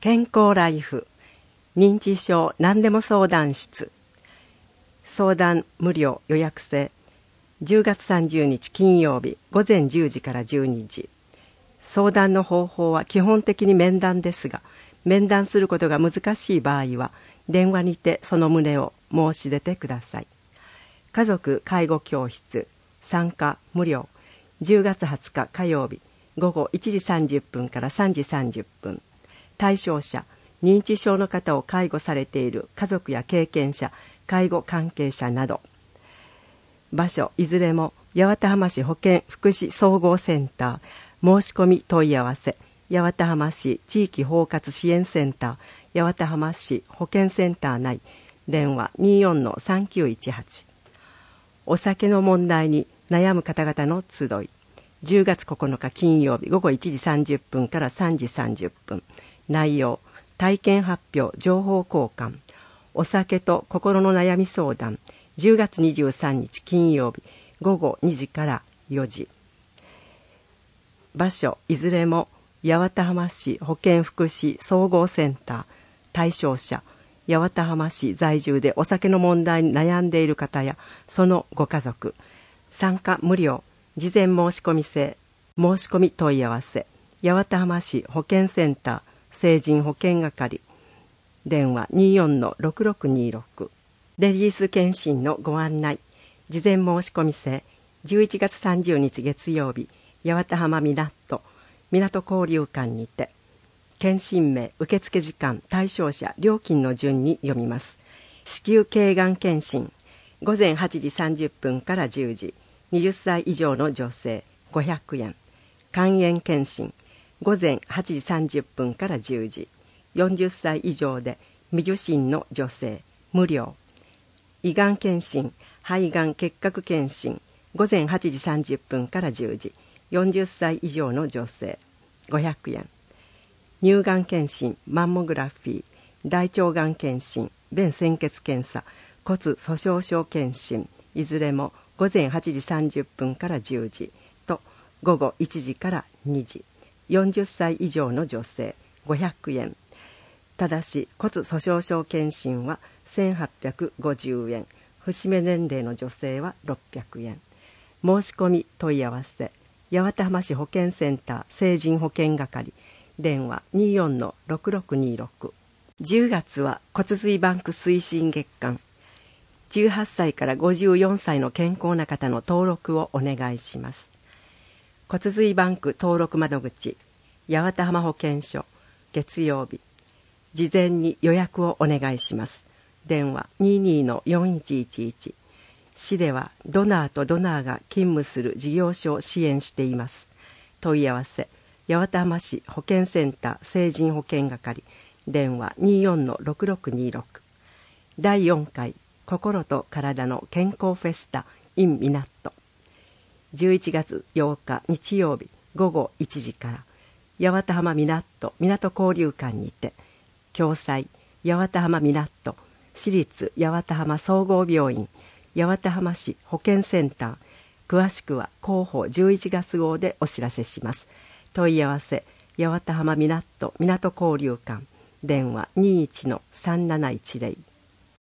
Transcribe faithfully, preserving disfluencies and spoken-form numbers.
健康ライフ認知症何でも相談室、相談無料予約制、じゅうがつさんじゅうにち金曜日ごぜんじゅうじからじゅうにじ。相談の方法は基本的に面談ですが、面談することが難しい場合は電話にてその旨を申し出てください。家族介護教室参加無料、じゅうがつはつか火曜日ごごいちじさんじゅっぷんからさんじさんじゅっぷん。対象者、認知症の方を介護されている家族や経験者、介護関係者など。場所いずれも八幡浜市保健福祉総合センター、申し込み問い合わせ八幡浜市地域包括支援センター、八幡浜市保健センター内、電話 にじゅうよんのさんきゅういちはち。お酒の問題に悩む方々の集い、じゅうがつここのか金曜日ごごいちじさんじゅっぷんからさんじさんじゅっぷん。内容、体験発表、情報交換、お酒と心の悩み相談、じゅうがつにじゅうさんにち金曜日ごごにじからよじ。場所いずれも八幡浜市保健福祉総合センター。対象者、八幡浜市在住でお酒の問題に悩んでいる方やそのご家族。参加無料、事前申し込み制。申し込み問い合わせ八幡浜市保健センター成人保健係、電話 にじゅうよんのろくろくにろく。レディース検診のご案内、事前申し込み制。じゅういちがつさんじゅうにち月曜日八幡浜港港交流館にて。検診名、受付時間、対象者、料金の順に読みます。子宮頸がん検診ごぜんはちじさんじゅっぷんからじゅうじ、はたち以上の女性ごひゃくえん。肝炎検診ごぜんはちじさんじゅっぷんからじゅうじ、よんじゅっさい以上で未受診の女性無料。胃がん検診、肺がん結核検診ごぜんはちじさんじゅっぷんからじゅうじ、よんじゅっさい以上の女性ごひゃくえん。乳がん検診、マンモグラフィー、大腸がん検診、便潜血検査、骨粗しょう症検診、いずれもごぜんはちじさんじゅっぷんからじゅうじとごごいちじからにじ。よんじゅっさい以上の女性ごひゃくえん。ただし骨粗しょう症検診はせんはっぴゃくごじゅうえん、節目年齢の女性はろっぴゃくえん。申し込み問い合わせ八幡浜市保健センター成人保健係、電話 にじゅうよんのろくろくにろく。じゅうがつは骨髄バンク推進月間、じゅうはっさいからごじゅうよんさいの健康な方の登録をお願いします。骨髄バンク登録窓口、八幡浜保健所、月曜日。事前に予約をお願いします。電話 にじゅうにのよんいちいちいち。市ではドナーとドナーが勤務する事業所を支援しています。問い合わせ、八幡浜市保健センター成人保健係、電話 にじゅうよんのろくろくにろく。だいよんかい心と体の健康フェスタ in 港。じゅういちがつようか日曜日ごごいちじから八幡浜港港交流館にて。共催、八幡浜港市立八幡浜総合病院八幡浜市保健センター。詳しくは広報じゅういちがつ号でお知らせします。問い合わせ八幡浜港港交流館、電話 にじゅういちのさんなないちぜろ。